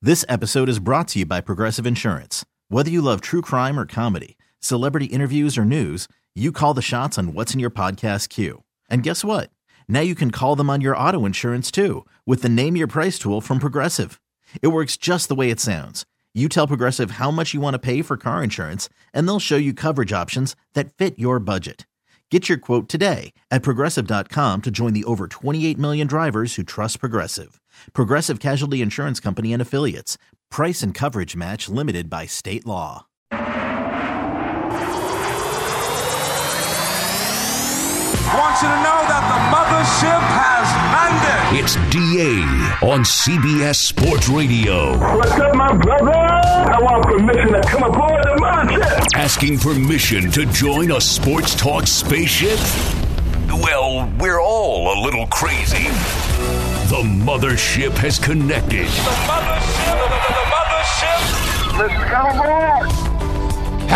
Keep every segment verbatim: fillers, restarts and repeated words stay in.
This episode is brought to you by Progressive Insurance. Whether you love true crime or comedy, celebrity interviews or news, you call the shots on what's in your podcast queue. And guess what? Now you can call them on your auto insurance too with the Name Your Price tool from Progressive. It works just the way it sounds. You tell Progressive how much you want to pay for car insurance, and they'll show you coverage options that fit your budget. Get your quote today at Progressive dot com to join the over twenty-eight million drivers who trust Progressive. Progressive Casualty Insurance Company and Affiliates. Price and coverage match limited by state law. I want you to know that the mothership has landed. It's D A on C B S Sports Radio. What's up, my brother? I want permission to come aboard the mothership. Asking permission to join a sports talk spaceship? Well, we're all a little crazy. The mothership has connected. The mothership, the, the, the mothership. Let's come aboard.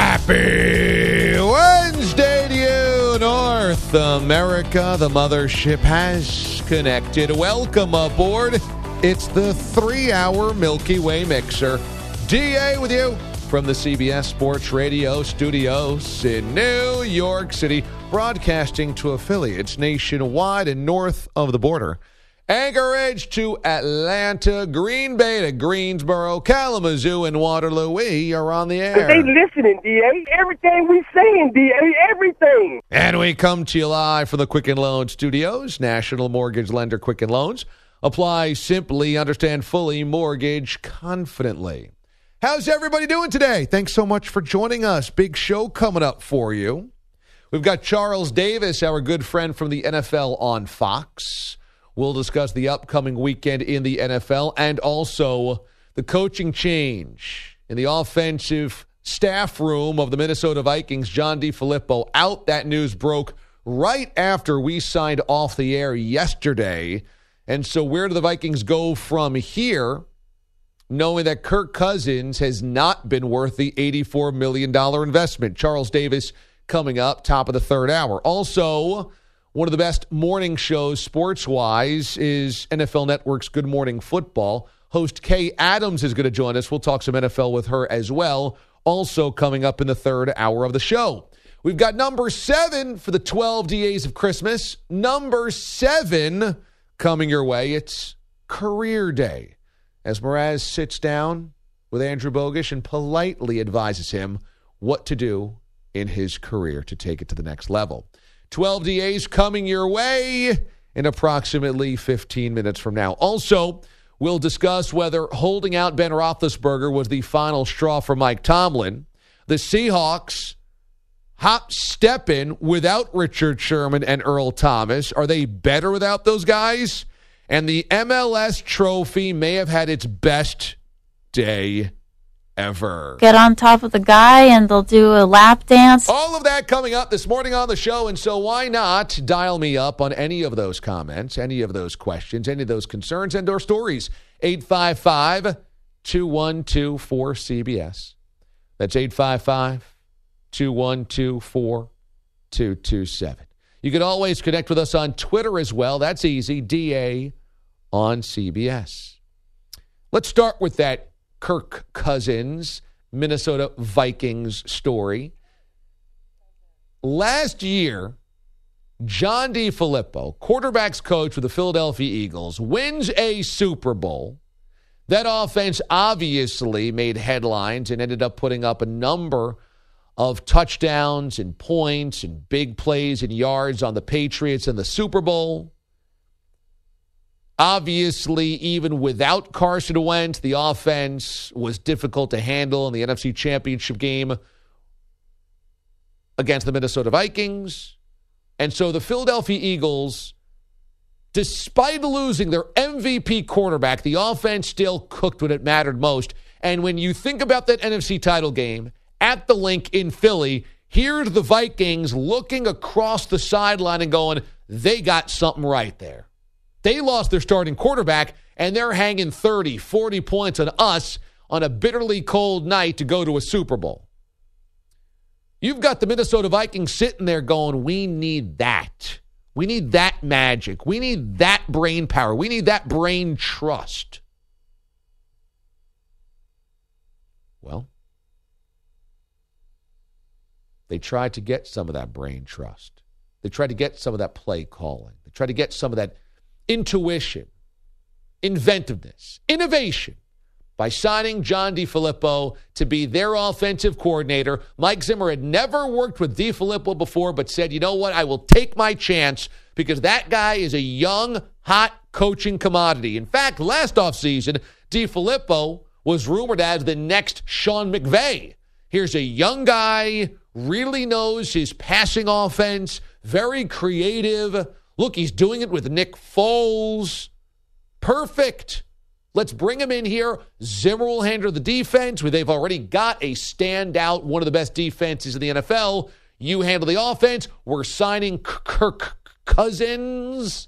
Happy Wednesday to you, North America. The mothership has connected. Welcome aboard. It's the three-hour Milky Way mixer. D A with you from the C B S Sports Radio studios in New York City, broadcasting to affiliates nationwide and north of the border. Anchorage to Atlanta, Green Bay to Greensboro, Kalamazoo, and Waterloo. We are on the air. They listening, D A. Everything we saying, D A. Everything. And we come to you live from the Quicken Loans Studios. National Mortgage Lender Quicken Loans. Apply simply, understand fully, mortgage confidently. How's everybody doing today? Thanks so much for joining us. Big show coming up for you. We've got Charles Davis, our good friend from the N F L, on Fox. We'll discuss the upcoming weekend in the N F L and also the coaching change in the offensive staff room of the Minnesota Vikings. John DeFilippo out. That news broke right after we signed off the air yesterday. And so where do the Vikings go from here, knowing that Kirk Cousins has not been worth the eighty-four million dollars investment? Charles Davis coming up, top of the third hour. Also, one of the best morning shows sports-wise is N F L Network's Good Morning Football. Host Kay Adams is going to join us. We'll talk some N F L with her as well. Also coming up in the third hour of the show. We've got number seven for the twelve D As of Christmas. Number seven coming your way. It's Career Day, as Mraz sits down with Andrew Bogish and politely advises him what to do in his career to take it to the next level. twelve D As coming your way in approximately fifteen minutes from now. Also, we'll discuss whether holding out Ben Roethlisberger was the final straw for Mike Tomlin. The Seahawks hop stepping without Richard Sherman and Earl Thomas. Are they better without those guys? And the M L S trophy may have had its best day ever. Get on top of the guy and they'll do a lap dance. All of that coming up this morning on the show, and so why not dial me up on any of those comments, any of those questions, any of those concerns and or stories. eight five five, two one two, four C B S. That's eight five five, two one two, four two two seven. You can always connect with us on Twitter as well. That's easy, D A on C B S. Let's start with that Kirk Cousins, Minnesota Vikings story. Last year, John DeFilippo, quarterback's coach for the Philadelphia Eagles, wins a Super Bowl. That offense obviously made headlines and ended up putting up a number of touchdowns and points and big plays and yards on the Patriots in the Super Bowl. Obviously, even without Carson Wentz, the offense was difficult to handle in the N F C Championship game against the Minnesota Vikings. And so the Philadelphia Eagles, despite losing their M V P quarterback, the offense still cooked when it mattered most. And when you think about that N F C title game at the Link in Philly, here's the Vikings looking across the sideline and going, they got something right there. They lost their starting quarterback, and they're hanging thirty, forty points on us on a bitterly cold night to go to a Super Bowl. You've got the Minnesota Vikings sitting there going, we need that. We need that magic. We need that brain power. We need that brain trust. They tried to get some of that brain trust. They tried to get some of that play calling. They tried to get some of that intuition, inventiveness, innovation by signing John DeFilippo to be their offensive coordinator. Mike Zimmer had never worked with DeFilippo before, but said, you know what, I will take my chance because that guy is a young, hot coaching commodity. In fact, last offseason, DeFilippo was rumored as the next Sean McVay. Here's a young guy, really knows his passing offense, very creative. Look, he's doing it with Nick Foles. Perfect. Let's bring him in here. Zimmer will handle the defense. They've already got a standout, one of the best defenses in the N F L. You handle the offense. We're signing Kirk Cousins.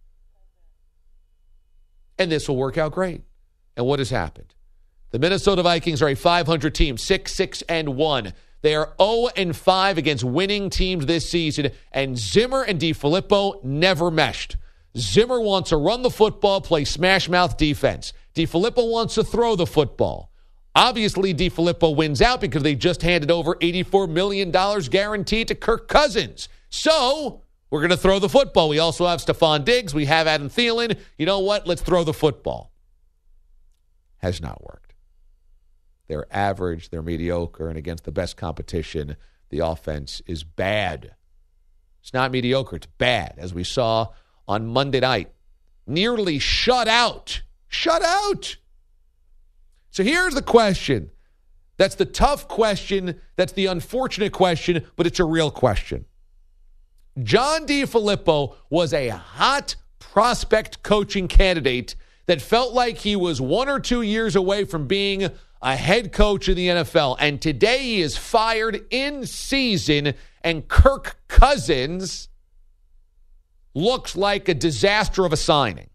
And this will work out great. And what has happened? The Minnesota Vikings are a five hundred team, six, six, and one. They are oh and five against winning teams this season, and Zimmer and DeFilippo never meshed. Zimmer wants to run the football, play smash-mouth defense. DeFilippo wants to throw the football. Obviously, DeFilippo wins out because they just handed over eighty-four million dollars guaranteed to Kirk Cousins. So, we're going to throw the football. We also have Stephon Diggs. We have Adam Thielen. You know what? Let's throw the football. Has not worked. They're average. They're mediocre. And against the best competition, the offense is bad. It's not mediocre. It's bad, as we saw on Monday night. Nearly shut out. Shut out. So here's the question. That's the tough question. That's the unfortunate question, but it's a real question. John DeFilippo was a hot prospect coaching candidate that felt like he was one or two years away from being a head coach in the N F L. And today he is fired in season, and Kirk Cousins looks like a disaster of a signing.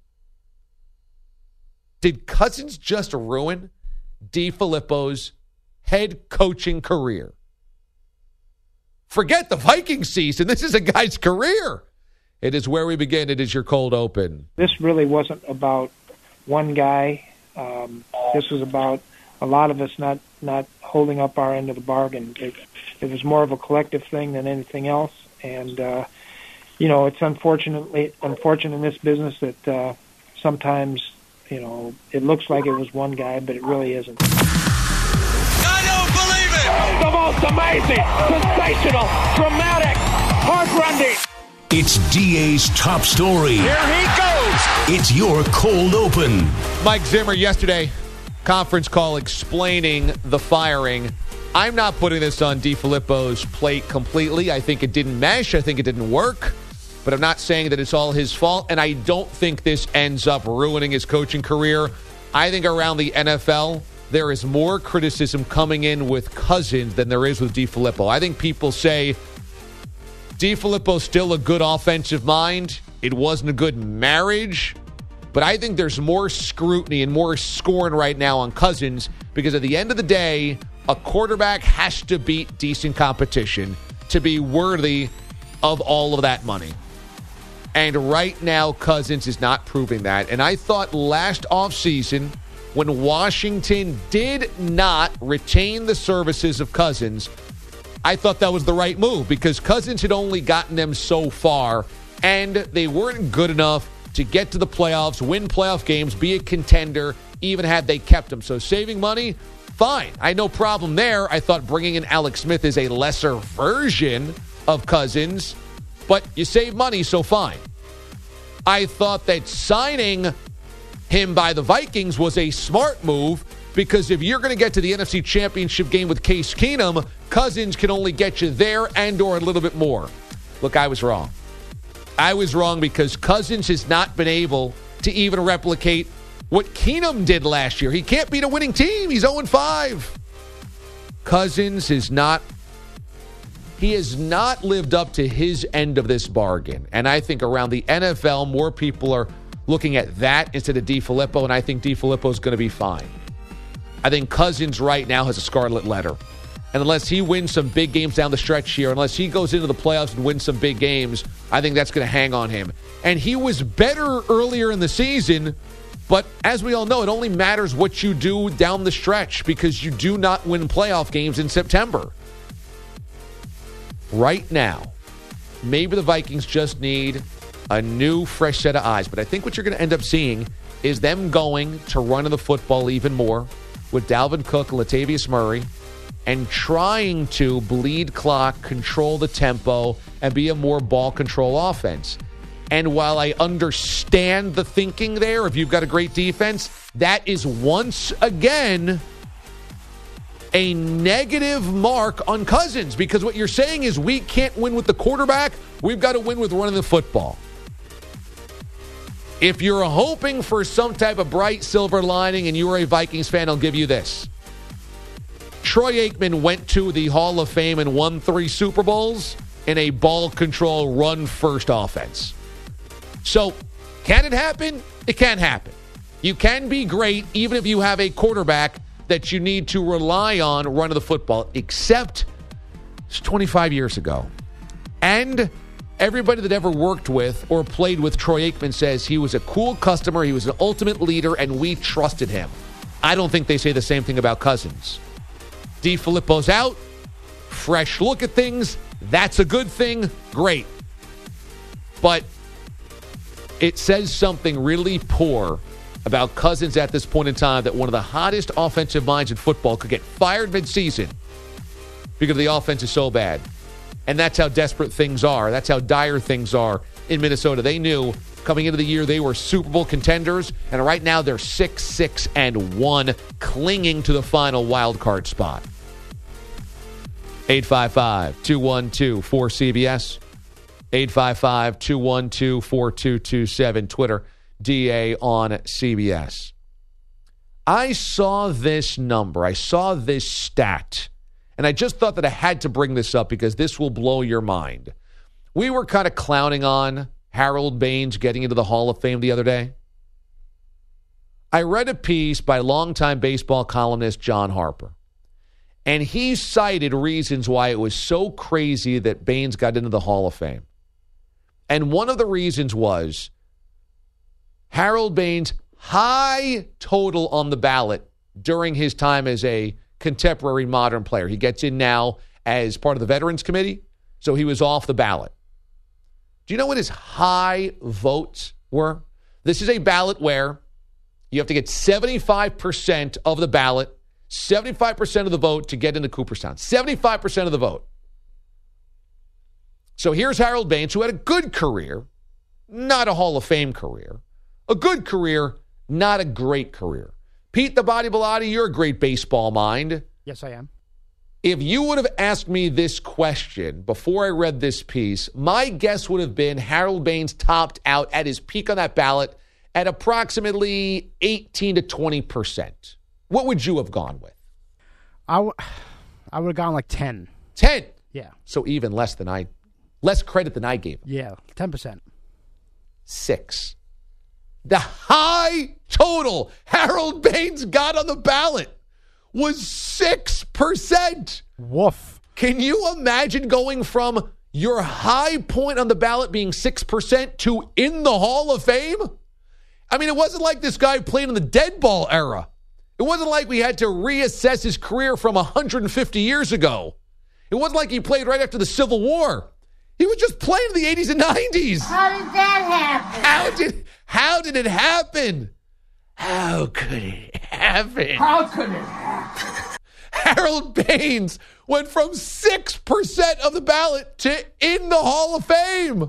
Did Cousins just ruin DeFilippo's head coaching career? Forget the Viking season. This is a guy's career. It is where we begin. It is your cold open. This really wasn't about one guy. Um, this was about a lot of us not, not holding up our end of the bargain. It, it was more of a collective thing than anything else. And, uh, you know, it's unfortunately unfortunate in this business that uh, sometimes, you know, it looks like it was one guy, but it really isn't. I don't believe it! The most amazing, sensational, dramatic, heart-rending. It's D A's top story. Here he goes! It's your cold open. Mike Zimmer yesterday, conference call explaining the firing. I'm not putting this on DeFilippo's plate completely. I think it didn't mesh. I think it didn't work. But I'm not saying that it's all his fault, and I don't think this ends up ruining his coaching career. I think around the N F L, there is more criticism coming in with Cousins than there is with DeFilippo. I think people say DeFilippo's still a good offensive mind. It wasn't a good marriage. But I think there's more scrutiny and more scorn right now on Cousins because at the end of the day, a quarterback has to beat decent competition to be worthy of all of that money. And right now, Cousins is not proving that. And I thought last offseason, when Washington did not retain the services of Cousins, I thought that was the right move because Cousins had only gotten them so far, and they weren't good enough to get to the playoffs, win playoff games, be a contender, even had they kept him. So saving money, fine. I had no problem there. I thought bringing in Alex Smith is a lesser version of Cousins, but you save money, so fine. I thought that signing him by the Vikings was a smart move because if you're going to get to the N F C Championship game with Case Keenum, Cousins can only get you there and or a little bit more. Look, I was wrong. I was wrong because Cousins has not been able to even replicate what Keenum did last year. He can't beat a winning team. He's oh and five. Cousins is not He has not lived up to his end of this bargain. And I think around the N F L, more people are looking at that instead of DeFilippo, and I think DeFilippo is going to be fine. I think Cousins right now has a scarlet letter. And unless he wins some big games down the stretch here, unless he goes into the playoffs and wins some big games, I think that's going to hang on him. And he was better earlier in the season, but as we all know, it only matters what you do down the stretch because you do not win playoff games in September. right now, maybe the Vikings just need a new, fresh set of eyes. But I think what you're going to end up seeing is them going to run the football even more with Dalvin Cook and Latavius Murray and trying to bleed clock, control the tempo, and be a more ball control offense. And while I understand the thinking there, if you've got a great defense, that is once again a negative mark on Cousins, because what you're saying is we can't win with the quarterback. We've got to win with running the football. If you're hoping for some type of bright silver lining and you're a Vikings fan, I'll give you this. Troy Aikman went to the Hall of Fame and won three Super Bowls in a ball control, run-first offense. So, can it happen? It can happen. You can be great even if you have a quarterback that you need to rely on running the football, except it's twenty-five years ago. And everybody that ever worked with or played with Troy Aikman says he was a cool customer, he was an ultimate leader, and we trusted him. I don't think they say the same thing about Cousins. DeFilippo's out, fresh look at things, that's a good thing, great. But it says something really poor about Cousins at this point in time, that one of the hottest offensive minds in football could get fired midseason because the offense is so bad. And that's how desperate things are. That's how dire things are in Minnesota. They knew coming into the year they were Super Bowl contenders, and right now they're six, six, and one, clinging to the final wild card spot. eight five five, two one two, four C B S. eight five five, two one two, four two two seven. Twitter, D A on C B S. I saw this number. I saw this stat. And I just thought that I had to bring this up because this will blow your mind. We were kind of clowning on Harold Baines getting into the Hall of Fame the other day. I read a piece by longtime baseball columnist John Harper. And he cited reasons why it was so crazy that Baines got into the Hall of Fame. And one of the reasons was Harold Baines' high total on the ballot during his time as a contemporary modern player. He gets in now as part of the Veterans Committee, so he was off the ballot. Do you know what his high votes were? This is a ballot where you have to get seventy-five percent of the ballot, seventy-five percent of the vote to get into Cooperstown. seventy-five percent of the vote. So here's Harold Baines, who had a good career, not a Hall of Fame career. A good career, not a great career. Pete the Body Bilotti, you're a great baseball mind. Yes, I am. If you would have asked me this question before I read this piece, my guess would have been Harold Baines topped out at his peak on that ballot at approximately eighteen to twenty percent. What would you have gone with? I, w- I would have gone like ten. ten? Yeah. So even less than I, less credit than I gave him. Yeah, ten percent. Six. The high total Harold Baines got on the ballot was six percent. Woof. Can you imagine going from your high point on the ballot being six percent to in the Hall of Fame? I mean, it wasn't like this guy played in the dead ball era. It wasn't like we had to reassess his career from one hundred fifty years ago. It wasn't like he played right after the Civil War. He was just playing in the eighties and nineties. How did that happen? How did how did it happen? How could it happen? How could it happen? Harold Baines went from six percent of the ballot to in the Hall of Fame.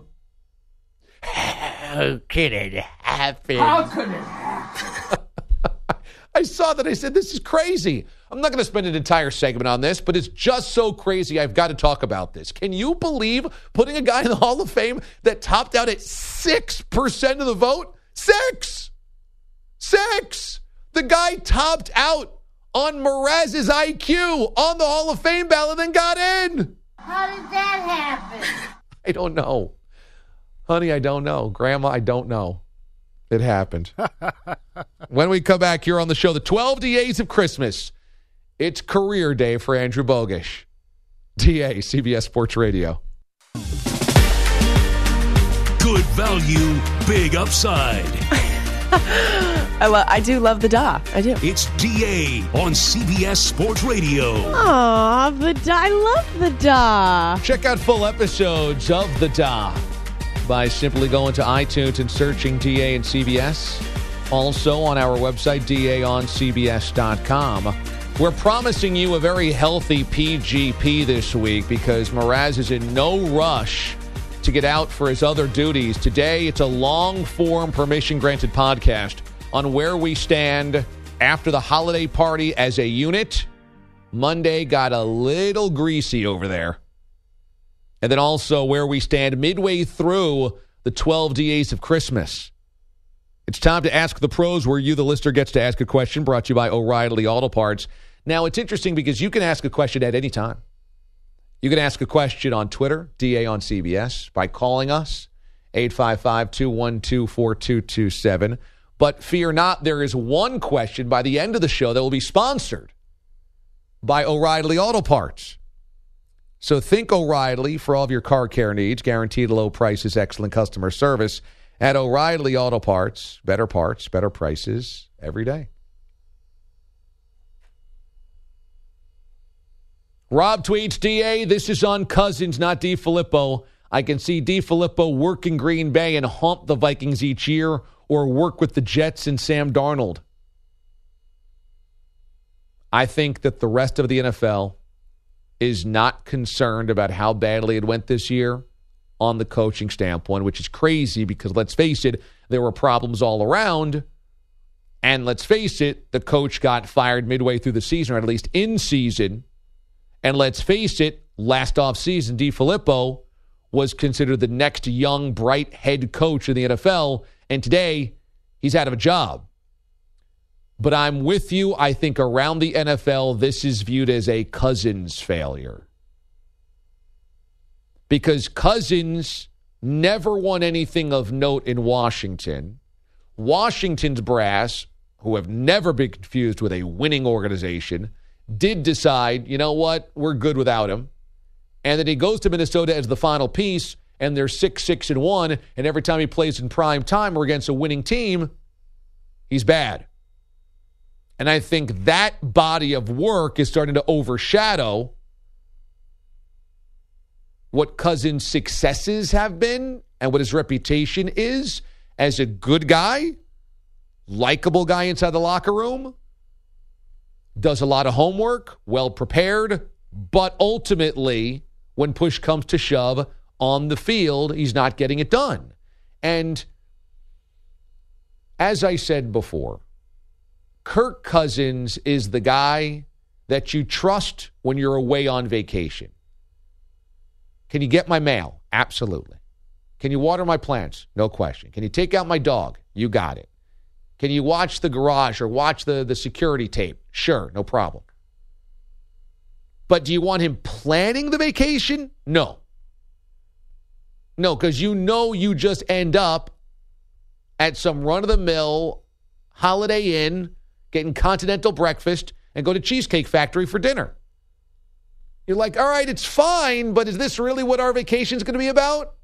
How could it happen? How could it happen? I saw that. I said, this is crazy. I'm not going to spend an entire segment on this, but it's just so crazy I've got to talk about this. Can you believe putting a guy in the Hall of Fame that topped out at six percent of the vote? Six! Six! The guy topped out on Mraz's I Q on the Hall of Fame ballot and got in. How did that happen? I don't know. Honey, I don't know. Grandma, I don't know. It happened. When we come back here on the show, the twelve D As of Christmas, it's career day for Andrew Bogish. D A, C B S Sports Radio. Good value, big upside. I, lo- I do love the Da. I do. It's D A on C B S Sports Radio. Aw, the Da. I love the Da. Check out full episodes of The Da by simply going to iTunes and searching D A and C B S. Also on our website, D A on C B S dot com. We're promising you a very healthy P G P this week because Mraz is in no rush to get out for his other duties. Today, it's a long-form, permission-granted podcast on where we stand after the holiday party as a unit. Monday got a little greasy over there. And then also where we stand midway through the twelve days of Christmas. It's time to Ask the Pros, where you, the listener, gets to ask a question, brought to you by O'Reilly Auto Parts. Now, it's interesting because you can ask a question at any time. You can ask a question on Twitter, D A on C B S, by calling us, eight five five, two one two, four two two seven. But fear not, there is one question by the end of the show that will be sponsored by O'Reilly Auto Parts. So think O'Reilly for all of your car care needs, guaranteed low prices, excellent customer service at O'Reilly Auto Parts. Better parts, better prices every day. Rob tweets, D A, this is on Cousins, not DeFilippo. I can see DeFilippo work in Green Bay and haunt the Vikings each year, or work with the Jets and Sam Darnold. I think that the rest of the N F L is not concerned about how badly it went this year on the coaching standpoint, which is crazy because, let's face it, there were problems all around. And let's face it, the coach got fired midway through the season, or at least in season. And let's face it, last offseason, DeFilippo was considered the next young, bright head coach in the N F L. And today, he's out of a job. But I'm with you. I think around the N F L, this is viewed as a Cousins failure. Because Cousins never won anything of note in Washington. Washington's brass, who have never been confused with a winning organization, did decide, you know what, we're good without him. And then he goes to Minnesota as the final piece, and they're six, six, and one, and every time he plays in prime time or against a winning team, he's bad. And I think that body of work is starting to overshadow what Cousins' successes have been and what his reputation is as a good guy, likable guy inside the locker room, does a lot of homework, well prepared, but ultimately, when push comes to shove on the field, he's not getting it done. And as I said before, Kirk Cousins is the guy that you trust when you're away on vacation. Can you get my mail? Absolutely. Can you water my plants? No question. Can you take out my dog? You got it. Can you watch the garage or watch the, the security tape? Sure, no problem. But do you want him planning the vacation? No. No, because you know you just end up at some run-of-the-mill Holiday Inn, getting continental breakfast, and go to Cheesecake Factory for dinner. You're like, all right, it's fine, but is this really what our vacation is going to be about?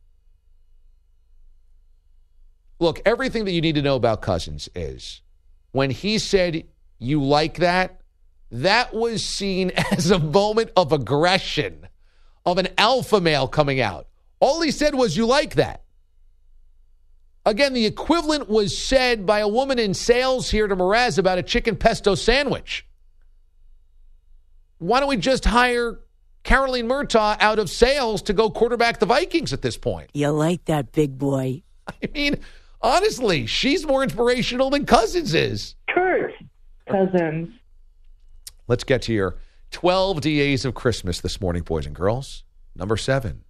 Look, everything that you need to know about Cousins is when he said you like that, that was seen as a moment of aggression, of an alpha male coming out. All he said was you like that. Again, the equivalent was said by a woman in sales here to Mraz about a chicken pesto sandwich. Why don't we just hire Caroline Murtaugh out of sales to go quarterback the Vikings at this point? You like that, big boy. I mean, honestly, she's more inspirational than Cousins is. Kurt Cousins. Let's get to your twelve days of Christmas this morning, boys and girls. Number seven.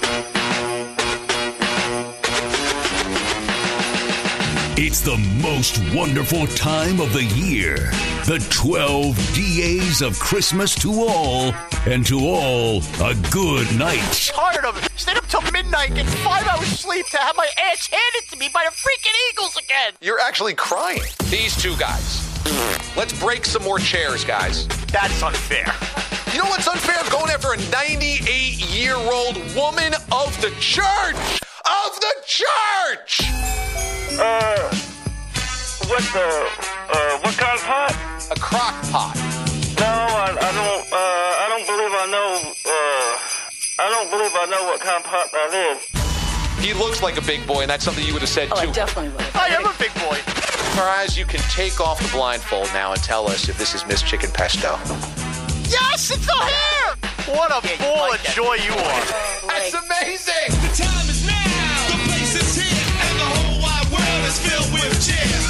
It's the most wonderful time of the year. The twelve D As of Christmas to all, and to all, a good night. Tired of it. Stayed up till midnight, getting five hours sleep to have my ass handed to me by the freaking Eagles again. You're actually crying. These two guys. Let's break some more chairs, guys. That's unfair. You know what's unfair? Going after a ninety-eight-year-old woman of the church! Of the church! Uh, what the, uh, what kind of pot? A crock pot. No, I, I don't, uh, I don't believe I know, uh, I don't believe I know what kind of pot that is. He looks like a big boy, and that's something you would have said, Oh, too. I definitely would. I am a big boy. Faraz, you can take off the blindfold now and tell us if this is Miss Chicken Pesto. Yes, it's a hair! What a yeah, ball of joy you are. That's amazing! The time is now. The place is here. And the whole wide world is filled with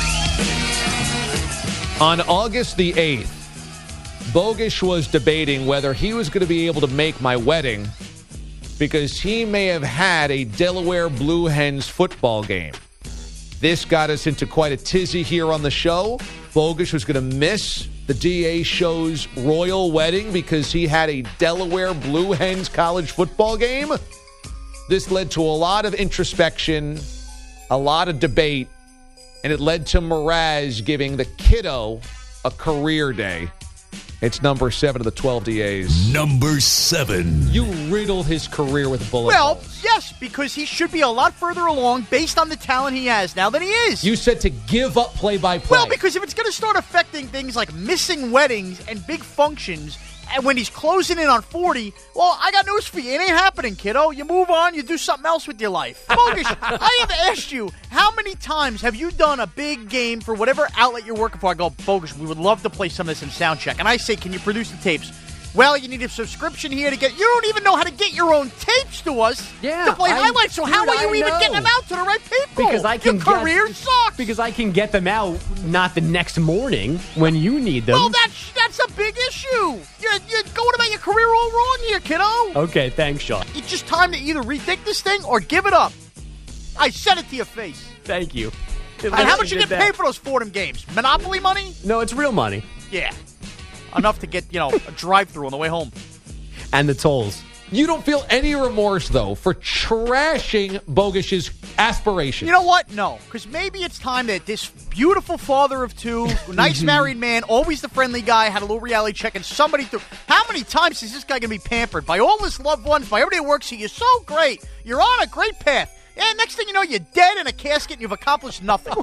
cheers. On August the eighth, Bogusch was debating whether he was going to be able to make my wedding because he may have had a Delaware Blue Hens football game. This got us into quite a tizzy here on the show. Bogusch was going to miss the D A show's royal wedding because he had a Delaware Blue Hens college football game. This led to a lot of introspection, a lot of debate, and it led to Mraz giving the kiddo a career day. It's number seven of the twelve D As. Number seven. You riddle his career with bullet Well, holes. yes, because he should be a lot further along based on the talent he has now than he is. You said to give up play-by-play. Well, because if it's going to start affecting things like missing weddings and big functions, and when he's closing in on forty, well, I got news for you. It ain't happening, kiddo. You move on, you do something else with your life. Bogusch, I have asked you, how many times have you done a big game for whatever outlet you're working for? I go, Bogusch, we would love to play some of this in sound check. And I say, can you produce the tapes? Well, you need a subscription here to get... You don't even know how to get your own tapes to us yeah, to play I, highlights. So dude, how are you I even know. getting them out to the right people? Because I can Your career get, sucks. Because I can get them out not the next morning when you need them. Well, that's that's a big issue. You're, you're going about your career all wrong here, kiddo. Okay, thanks, Sean. It's just time to either rethink this thing or give it up. I said it to your face. Thank you. And how much you get paid for those Fordham games? Monopoly money? No, it's real money. Yeah. Enough to get, you know, a drive-through on the way home. And the tolls. You don't feel any remorse, though, for trashing Bogusch's aspirations. You know what? No. Because maybe it's time that this beautiful father of two, nice married man, always the friendly guy, had a little reality check, and somebody threw... How many times is this guy going to be pampered by all his loved ones, by everybody who works here? You're so great. You're on a great path. And next thing you know, you're dead in a casket and you've accomplished nothing.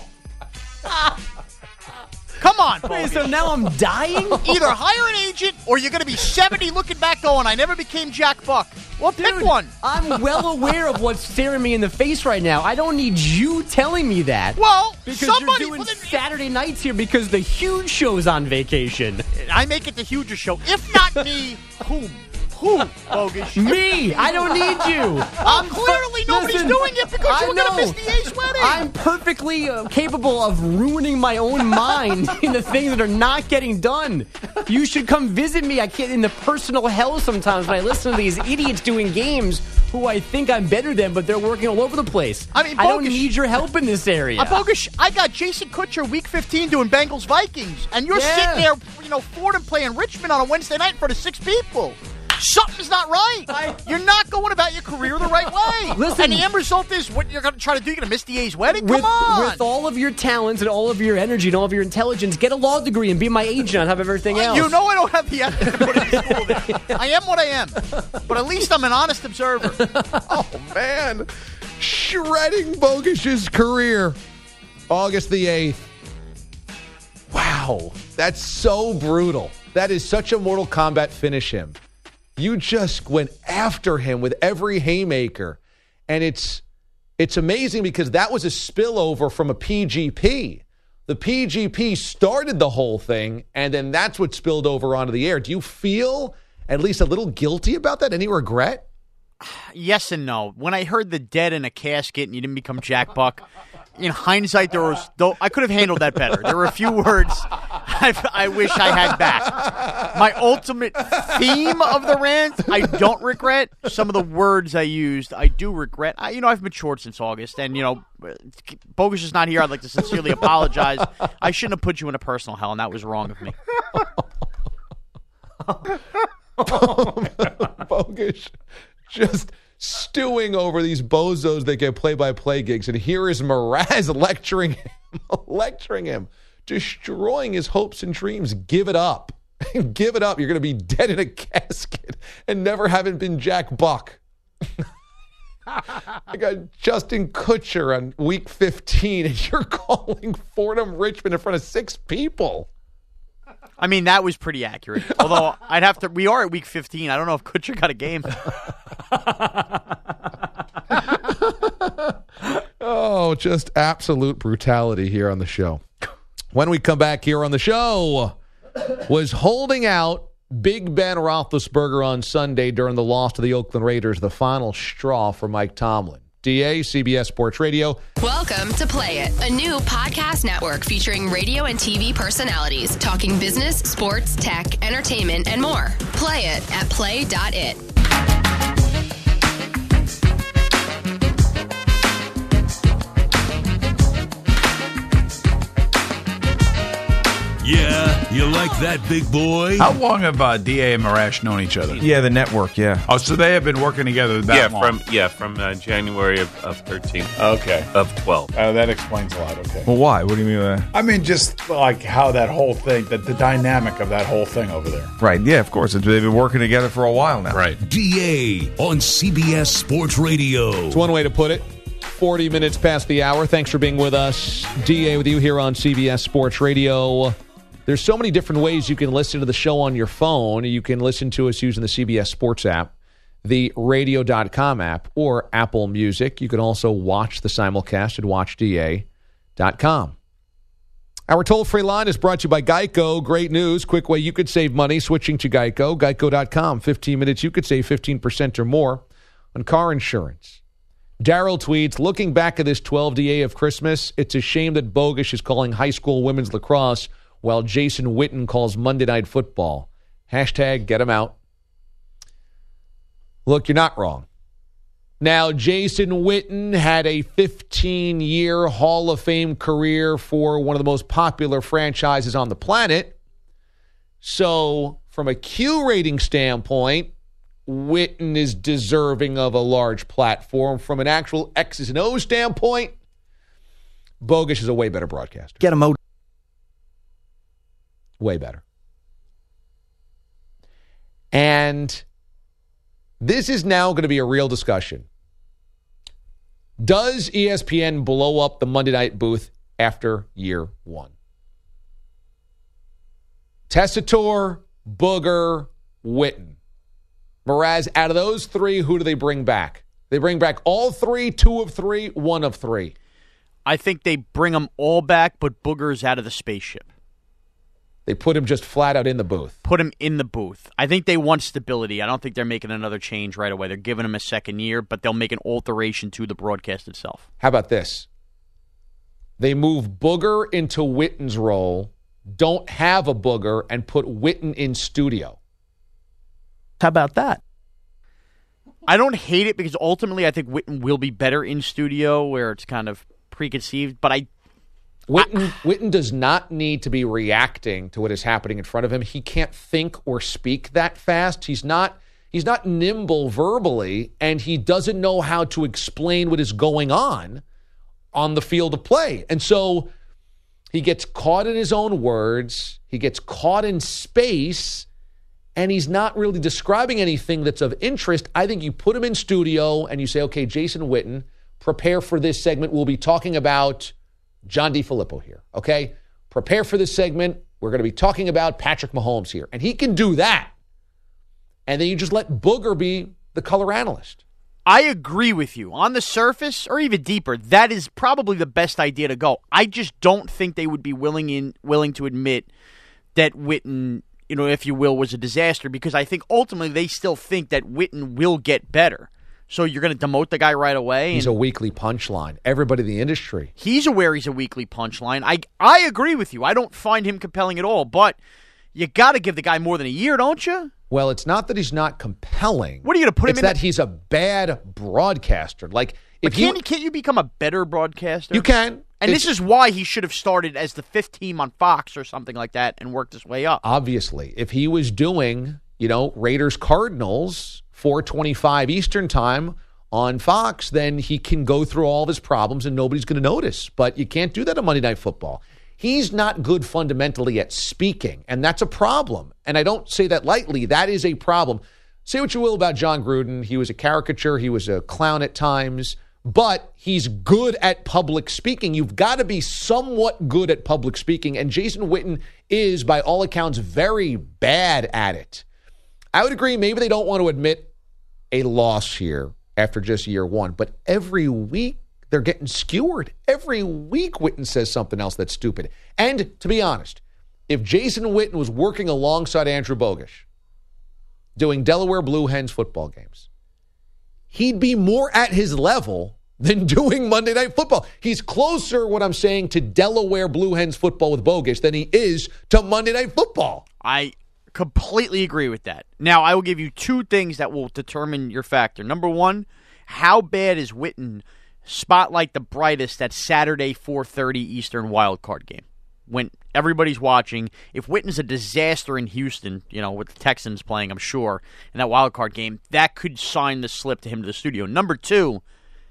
Come on, Bogusch. Wait, so now I'm dying? Either hire an agent or you're going to be seventy looking back going, I never became Jack Buck. Well, Dude, pick one. I'm well aware of what's staring me in the face right now. I don't need you telling me that. Well, because somebody... you're doing well, then, Saturday nights here because the huge show's on vacation. I make it the hugest show. If not me, whom? Who, Bogusch? Me! I don't need you! Well, I'm clearly per- nobody's Listen, doing it because I you were going to know. miss the A's wedding. I'm perfectly uh, capable of ruining my own mind in the things that are not getting done. You should come visit me. I can't in the personal hell sometimes when I listen to these idiots doing games who I think I'm better than, but they're working all over the place. I mean, I don't Bogusch- need your help in this area. Uh, Bogusch, I got Jason Kutcher week fifteen doing Bengals Vikings, and you're Yeah. sitting there, you know, Fordham playing Richmond on a Wednesday night in front of six people. Something's not right. I- You're not going about your career the right way. Listen- and the end result is what you're going to try to do. You're going to miss the A's wedding? With, Come on. with all of your talents and all of your energy and all of your intelligence, get a law degree and be my agent on top of everything else. You know I don't have the ethics to put in school there. I am what I am. But at least I'm an honest observer. Oh, man. Shredding Bogusch's career. August the eighth. Wow. That's so brutal. That is such a Mortal Kombat finish him. You just went after him with every haymaker. And it's it's amazing because that was a spillover from a P G P. The P G P started the whole thing, and then that's what spilled over onto the air. Do you feel at least a little guilty about that? Any regret? Yes and no. When I heard the dead in a casket and you didn't become Jack Buck, in hindsight, there was though I could have handled that better. There were a few words I, I wish I had back. My ultimate theme of the rant, I don't regret. Some of the words I used, I do regret. I, you know, I've matured since August, and you know, Bogusch is not here. I'd like to sincerely apologize. I shouldn't have put you in a personal hell, and that was wrong of me. Bogusch just stewing over these bozos that get play-by-play gigs, and here is Mraz lecturing him, lecturing him, destroying his hopes and dreams. Give it up. Give it up. You're going to be dead in a casket and never having been Jack Buck. I got Justin Kutcher on week fifteen, and you're calling Fordham Richmond in front of six people. I mean, that was pretty accurate. Although I'd have to. We are at week fifteen. I don't know if Kutcher got a game. Oh, just absolute brutality here on the show. When we come back here on the show, was holding out Big Ben Roethlisberger on Sunday during the loss to the Oakland Raiders, the final straw for Mike Tomlin. D A, C B S Sports Radio. Welcome to Play It, a new podcast network featuring radio and T V personalities talking business, sports, tech, entertainment, and more. Play it at play dot it. Yeah, you like that, big boy? How long have uh, D A and Marash known each other? Yeah, the network, yeah. Oh, so they have been working together that yeah, long? From, yeah, from uh, January of, of thirteen. Okay. Of twelve. Uh, that explains a lot, okay. Well, why? What do you mean by that? I mean, just like how that whole thing, the, the dynamic of that whole thing over there. Right, yeah, of course. They've been working together for a while now. Right. D A on C B S Sports Radio. It's one way to put it. forty minutes past the hour. Thanks for being with us. D A with you here on C B S Sports Radio. There's so many different ways you can listen to the show on your phone. You can listen to us using the C B S Sports app, the radio dot com app, or Apple Music. You can also watch the simulcast at watch D A dot com. Our toll-free line is brought to you by Geico. Great news. Quick way you could save money switching to Geico. Geico dot com. fifteen minutes, you could save fifteen percent or more on car insurance. Daryl tweets, looking back at this twelve D A of Christmas, it's a shame that Bogusch is calling high school women's lacrosse while Jason Witten calls Monday Night Football. Hashtag get him out. Look, you're not wrong. Now, Jason Witten had a fifteen-year Hall of Fame career for one of the most popular franchises on the planet. So, from a Q rating standpoint, Witten is deserving of a large platform. From an actual X's and O's standpoint, Bogusch is a way better broadcaster. Get him out. Way better. And this is now going to be a real discussion. Does E S P N blow up the Monday night booth after year one? Tessitore, Booger, Witten. Mraz, out of those three, who do they bring back? They bring back all three, two of three, one of three. I think they bring them all back, but Booger's out of the spaceship. They put him just flat out in the booth. Put him in the booth. I think they want stability. I don't think they're making another change right away. They're giving him a second year, but they'll make an alteration to the broadcast itself. How about this? They move Booger into Witten's role, don't have a Booger, and put Witten in studio. How about that? I don't hate it because ultimately I think Witten will be better in studio where it's kind of preconceived, but I Witten, Witten does not need to be reacting to what is happening in front of him. He can't think or speak that fast. He's not he's not nimble verbally, and he doesn't know how to explain what is going on on the field of play. And so he gets caught in his own words. He gets caught in space, and he's not really describing anything that's of interest. I think you put him in studio and you say, okay, Jason Witten, prepare for this segment. We'll be talking about John DeFilippo here, okay? Prepare for this segment. We're going to be talking about Patrick Mahomes here. And he can do that. And then you just let Booger be the color analyst. I agree with you. On the surface, or even deeper, that is probably the best idea to go. I just don't think they would be willing in willing to admit that Witten, you know, if you will, was a disaster, because I think ultimately they still think that Witten will get better. So you're going to demote the guy right away? He's a weekly punchline. Everybody in the industry. He's aware he's a weekly punchline. I I agree with you. I don't find him compelling at all, but you got to give the guy more than a year, don't you? Well, it's not that he's not compelling. What are you going to put him it's in? It's that he's a bad broadcaster. Like, but if can't, you, can't you become a better broadcaster? You can. And it's, this is why he should have started as the fifth team on Fox or something like that and worked his way up. Obviously. If he was doing, you know, Raiders-Cardinals, four twenty-five Eastern time on Fox, then he can go through all of his problems and nobody's going to notice. But you can't do that on Monday Night Football. He's not good fundamentally at speaking, and that's a problem. And I don't say that lightly. That is a problem. say what you will about John Gruden. He was a caricature. He was a clown at times. But he's good at public speaking. You've got to be somewhat good at public speaking. And Jason Witten is, by all accounts, very bad at it. I would agree, maybe they don't want to admit a loss here after just year one. But every week, they're getting skewered. Every week, Witten says something else that's stupid. And to be honest, if Jason Witten was working alongside Andrew Bogusch, doing Delaware Blue Hens football games, he'd be more at his level than doing Monday Night Football. He's closer, what I'm saying, to Delaware Blue Hens football with Bogusch than he is to Monday Night Football. I completely agree with that. Now, I will give you two things that will determine your factor. Number one, how bad is Witten spotlight the brightest that Saturday four thirty Eastern wild card game when everybody's watching? If Witten's a disaster in Houston, you know, with the Texans playing, I'm sure, in that wild card game, that could sign the slip to him to the studio. Number two,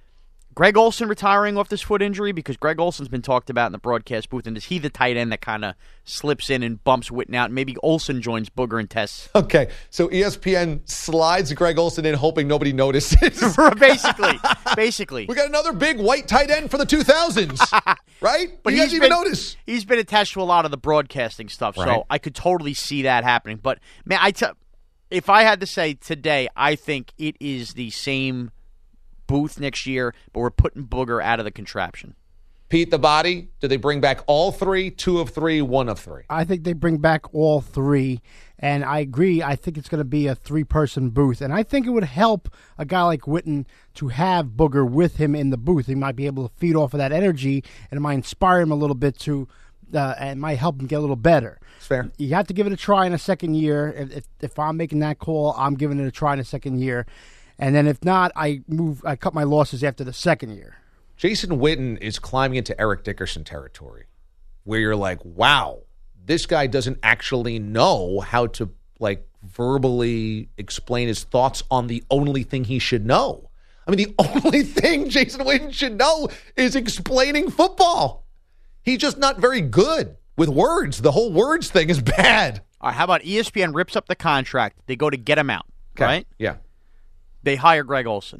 Greg Olsen retiring off this foot injury, because Greg Olsen's been talked about in the broadcast booth, and is he the tight end that kind of slips in and bumps Witten out? Maybe Olsen joins Booger and Tess. Okay, so E S P N slides Greg Olsen in, hoping nobody notices. basically, basically. We got another big white tight end for the two thousands, right? But you guys he's even been, notice? He's been attached to a lot of the broadcasting stuff, Right. so I could totally see that happening. But, man, I t- if I had to say today, I think it is the same booth next year, but we're putting Booger out of the contraption. Pete, the body, do they bring back all three, two of three, one of three? I think they bring back all three, and I agree. I think it's going to be a three-person booth, and I think it would help a guy like Witten to have Booger with him in the booth. He might be able to feed off of that energy, and it might inspire him a little bit to, uh, and might help him get a little better. It's fair. You have to give it a try in a second year. If, if, if I'm making that call, I'm giving it a try in a second year. And then if not, I move. I cut my losses after the second year. Jason Witten is climbing into Eric Dickerson territory, where you're like, wow, this guy doesn't actually know how to like verbally explain his thoughts on the only thing he should know. I mean, the only thing Jason Witten should know is explaining football. He's just not very good with words. The whole words thing is bad. All right, how about E S P N rips up the contract? They go to get him out, Okay. right? Yeah. They hire Greg Olsen.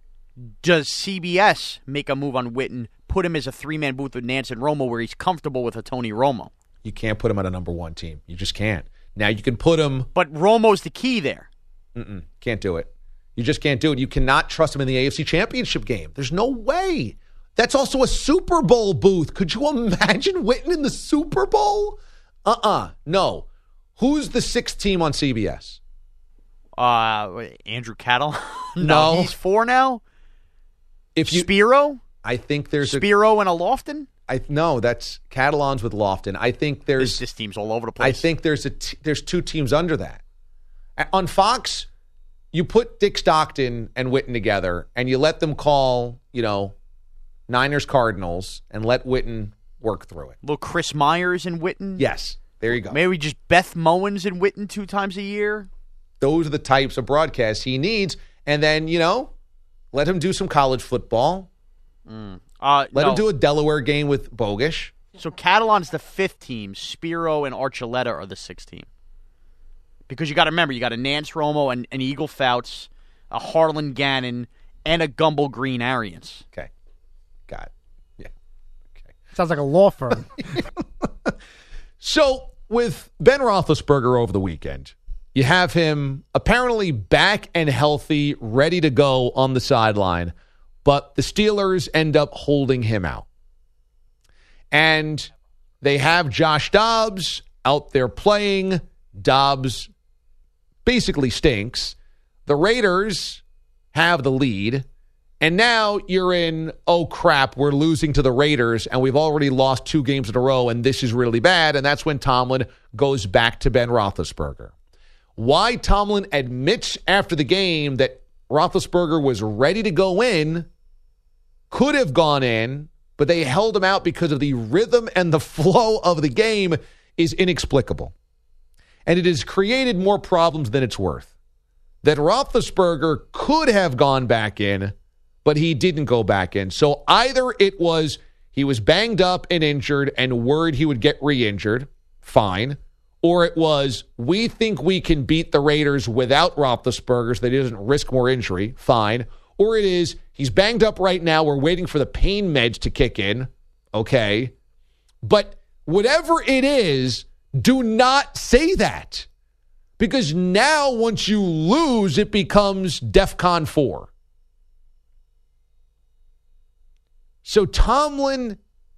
Does C B S make a move on Witten, put him as a three-man booth with Nance and Romo where he's comfortable with a Tony Romo? You can't put him on a number one team. You just can't. Now you can put him. But Romo's the key there. Mm-mm, can't do it. You just can't do it. You cannot trust him in the A F C Championship game. There's no way. That's also a Super Bowl booth. Could you imagine Witten in the Super Bowl? Uh-uh. No. Who's the sixth team on C B S? Uh, Andrew Cattle? No. He's four now? If you Spiro? I think there's Spiro and a Lofton? I no, that's Catalans with Lofton. I think there's This, this team's all over the place. I think there's a t- there's two teams under that. A- On Fox, you put Dick Stockton and Witten together, and you let them call, you know, Niners Cardinals, and let Witten work through it. Little Chris Myers and Witten? Yes, there you go. Maybe just Beth Mowens and Witten two times a year? Those are the types of broadcasts he needs, and then you know, let him do some college football. Mm. Uh, let no. him do a Delaware game with Bogusch. So Catalan's the fifth team. Spiro and Archuleta are the sixth team. Because you got to remember, you got a Nance Romo and an Eagle Fouts, a Harlan Gannon, and a Gumble Green Arians. Okay. Got it. Yeah. Okay. Sounds like a law firm. So with Ben Roethlisberger over the weekend, you have him apparently back and healthy, ready to go on the sideline, but the Steelers end up holding him out. And they have Josh Dobbs out there playing. Dobbs basically stinks. The Raiders have the lead. And now you're in, oh, crap, we're losing to the Raiders, and we've already lost two games in a row, and this is really bad. And that's when Tomlin goes back to Ben Roethlisberger. Why Tomlin admits after the game that Roethlisberger was ready to go in, could have gone in, but they held him out because of the rhythm and the flow of the game is inexplicable. And it has created more problems than it's worth. That Roethlisberger could have gone back in, but he didn't go back in. So either it was he was banged up and injured and worried he would get re-injured, fine, or it was, we think we can beat the Raiders without Roethlisberger so that he doesn't risk more injury, fine. Or it is, he's banged up right now, we're waiting for the pain meds to kick in, okay. But whatever it is, do not say that. Because now once you lose, it becomes DEFCON four. So Tomlin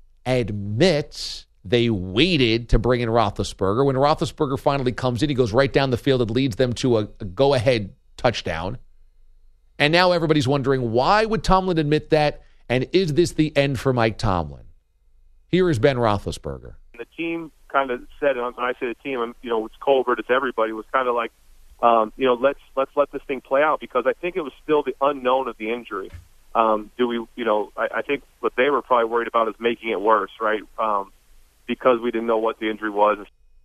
admits they waited to bring in Roethlisberger. When Roethlisberger finally comes in, he goes right down the field and leads them to a, a go-ahead touchdown. And now everybody's wondering, why would Tomlin admit that? And is this the end for Mike Tomlin? Here is Ben Roethlisberger. The team kind of said, and when I say the team, I'm, you know, it's Colbert, it's everybody, was kind of like, um, you know, let's let's let this thing play out, because I think it was still the unknown of the injury. Um, do we, you know, I, I think what they were probably worried about is making it worse, right? Um, because we didn't know what the injury was.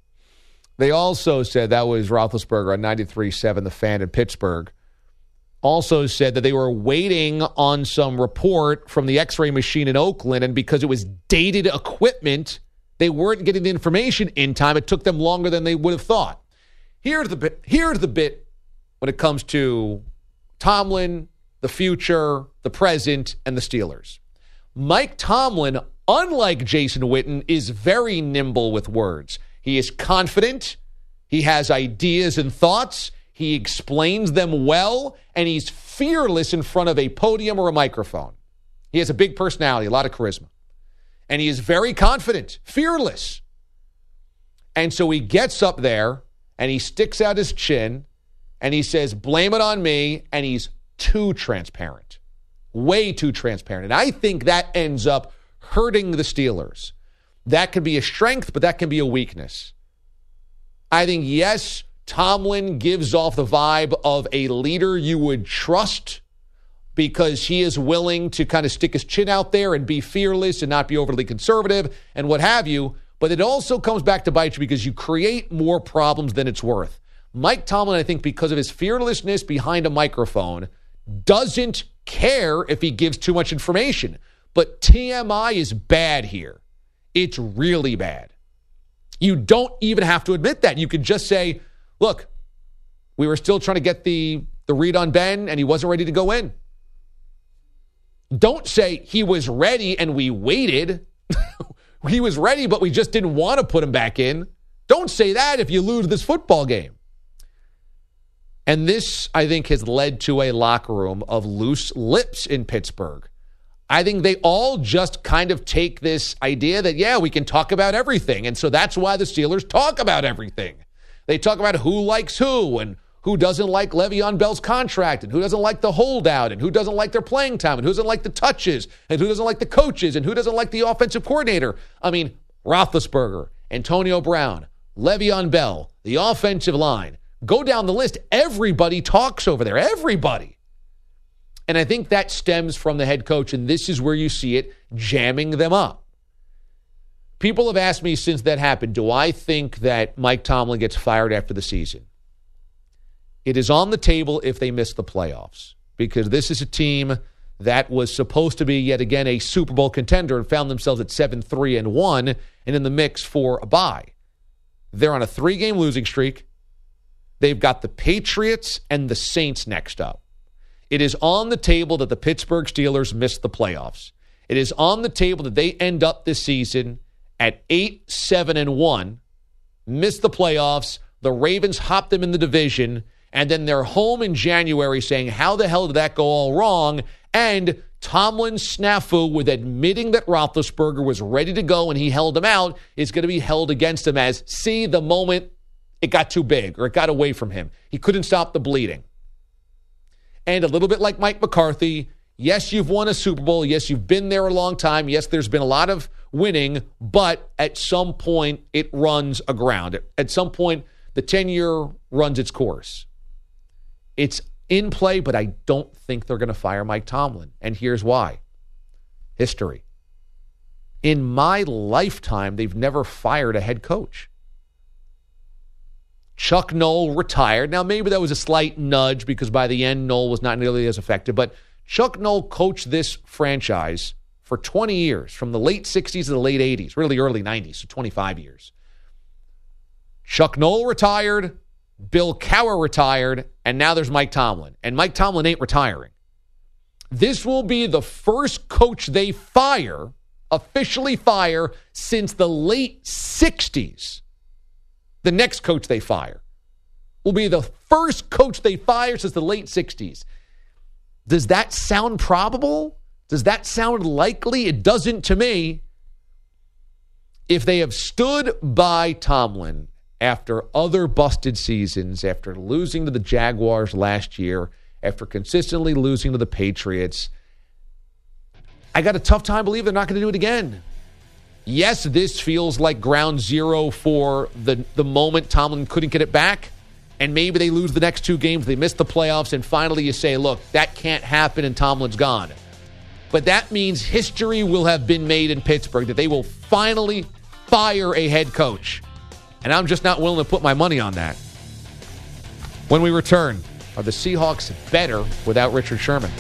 They also said, that was Roethlisberger on ninety-three point seven, The Fan in Pittsburgh, also said that they were waiting on some report from the x-ray machine in Oakland, and because it was dated equipment, they weren't getting the information in time. It took them longer than they would have thought. Here's the bit, here's the bit when it comes to Tomlin, the future, the present, and the Steelers. Mike Tomlin, unlike Jason Witten, is very nimble with words. He is confident. He has ideas and thoughts. He explains them well, and he's fearless in front of a podium or a microphone. He has a big personality, a lot of charisma. And he is very confident, fearless. And so he gets up there, and he sticks out his chin, and he says, blame it on me, and he's too transparent, way too transparent. And I think that ends up hurting the Steelers. That can be a strength, but that can be a weakness. I think, yes, Tomlin gives off the vibe of a leader you would trust because he is willing to kind of stick his chin out there and be fearless and not be overly conservative and what have you. But it also comes back to bite you because you create more problems than it's worth. Mike Tomlin, I think, because of his fearlessness behind a microphone, doesn't care if he gives too much information. But T M I is bad here. It's really bad. You don't even have to admit that. You could just say, look, we were still trying to get the, the read on Ben, and he wasn't ready to go in. Don't say he was ready and we waited. He was ready, but we just didn't want to put him back in. Don't say that if you lose this football game. And this, I think, has led to a locker room of loose lips in Pittsburgh. I think they all just kind of take this idea that, yeah, we can talk about everything. And so that's why the Steelers talk about everything. They talk about who likes who and who doesn't like Le'Veon Bell's contract and who doesn't like the holdout and who doesn't like their playing time and who doesn't like the touches and who doesn't like the coaches and who doesn't like the offensive coordinator. I mean, Roethlisberger, Antonio Brown, Le'Veon Bell, the offensive line. Go down the list. Everybody talks over there. Everybody. And I think that stems from the head coach, and this is where you see it jamming them up. People have asked me since that happened, do I think that Mike Tomlin gets fired after the season? It is on the table if they miss the playoffs, because this is a team that was supposed to be, yet again, a Super Bowl contender and found themselves at seven three and one and in the mix for a bye. They're on a three-game losing streak. They've got the Patriots and the Saints next up. It is on the table that the Pittsburgh Steelers missed the playoffs. It is on the table that they end up this season at eight seven and one, miss the playoffs, the Ravens hop them in the division, and then they're home in January saying, how the hell did that go all wrong? And Tomlin's snafu with admitting that Roethlisberger was ready to go and he held him out is going to be held against him as, see, the moment it got too big or it got away from him. He couldn't stop the bleeding. And a little bit like Mike McCarthy, yes, you've won a Super Bowl. Yes, you've been there a long time. Yes, there's been a lot of winning, but at some point it runs aground. At some point, the tenure runs its course. It's in play, but I don't think they're going to fire Mike Tomlin. And here's why. History. In my lifetime, they've never fired a head coach. Chuck Noll retired. Now, maybe that was a slight nudge because by the end, Noll was not nearly as effective. But Chuck Noll coached this franchise for twenty years, from the late sixties to the late eighties, really early nineties, so twenty-five years. Chuck Noll retired, Bill Cowher retired, and now there's Mike Tomlin. And Mike Tomlin ain't retiring. This will be the first coach they fire, officially fire, since the late sixties. The next coach they fire will be the first coach they fire since the late sixties. Does that sound probable? Does that sound likely? It doesn't to me. If they have stood by Tomlin after other busted seasons, after losing to the Jaguars last year, after consistently losing to the Patriots, I got a tough time believing they're not going to do it again. Yes, this feels like ground zero for the, the moment Tomlin couldn't get it back, and maybe they lose the next two games, they miss the playoffs, and finally you say, look, that can't happen and Tomlin's gone. But that means history will have been made in Pittsburgh, that they will finally fire a head coach. And I'm just not willing to put my money on that. When we return, are the Seahawks better without Richard Sherman?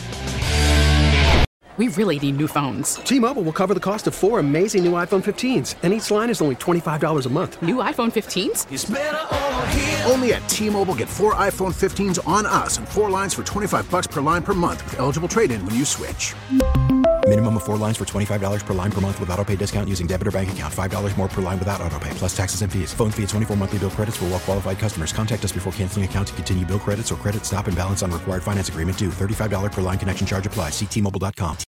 We really need new phones. T-Mobile will cover the cost of four amazing new iPhone fifteens, and each line is only twenty-five dollars a month. New iPhone fifteens? It's better over here. Only at T-Mobile, get four iPhone fifteens on us and four lines for twenty-five bucks per line per month with eligible trade-in when you switch. Minimum of four lines for twenty-five dollars per line per month with autopay discount using debit or bank account. five dollars more per line without autopay, plus taxes and fees. Phone fee at twenty-four monthly bill credits for well-qualified customers. Contact us before canceling account to continue bill credits or credit stop and balance on required finance agreement due. thirty-five dollars per line connection charge applies. See T Mobile dot com.